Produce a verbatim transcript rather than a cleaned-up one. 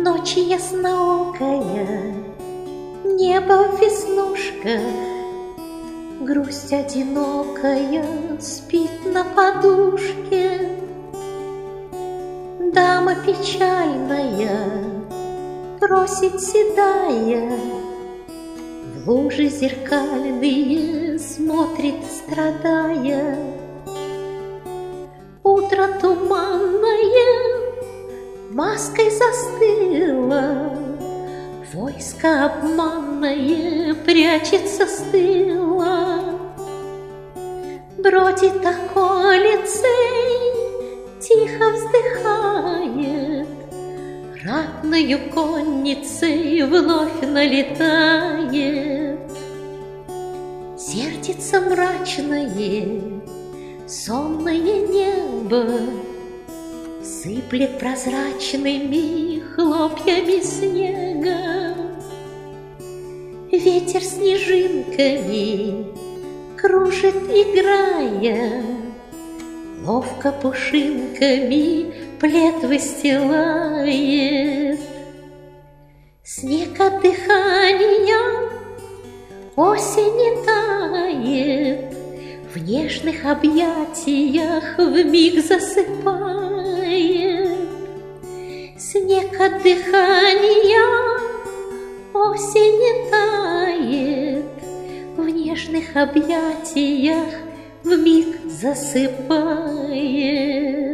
Ночь ясноокая, небо веснушка, грусть одинокая спит на подушке. Дама печальная просит седая, в лужи зеркальные смотрит, страдая. Утро туманное маской застыло, войско обманное прячется с тыла. Бродит околицей, тихо вздыхает, ратною конницей вновь налетает. Сердится мрачное, сонное небо, сыплет прозрачными хлопьями снега. Ветер снежинками кружит, играя, ловко пушинками плед выстилает. Снег от дыхания осени тает, в нежных объятиях вмиг засыпает. Снег от дыхания осени тает, в нежных объятиях вмиг засыпает.